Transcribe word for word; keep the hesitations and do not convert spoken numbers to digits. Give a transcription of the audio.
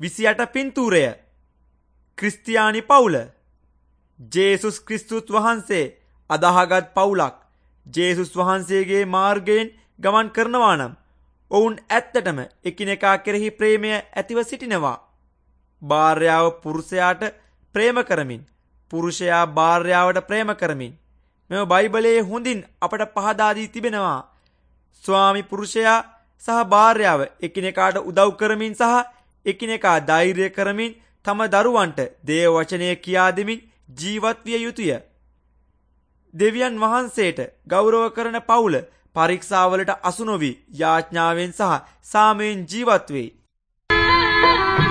විසිඅට පින්තූරය. ක්‍රිස්තියානි පවුල. ජේසුස් ක්‍රිස්තුස් වහන්සේ අදහගත් පවුලක් ජේසුස් වහන්සේගේ මාර්ගයෙන් ගමන් කරනවා නම් ඔවුන් ඇත්තටම එකිනෙකා කෙරෙහි ප්‍රේමය ඇතිව සිටිනවා. භාර්යාව පුරුෂයාට ප්‍රේම කරමින්, පුරුෂයා භාර්යාවට ප්‍රේම කරමින්. මෙම බයිබලයේ හොඳින් අපට පහදා දී තිබෙනවා. ස්වාමි පුරුෂයා සහ භාර්යාව එකිනෙකාට උදව් කරමින් සහ එකිනෙකා ධෛර්ය කරමින් තම දරුවන්ට දේව වචනය කියා දෙමින් ජීවත් විය යුතුය. දෙවියන් වහන්සේට ගෞරව කරන පවුල පරීක්ෂාවලට අසු නොවි යාඥාවෙන් සහ සාමයෙන් ජීවත් වෙයි.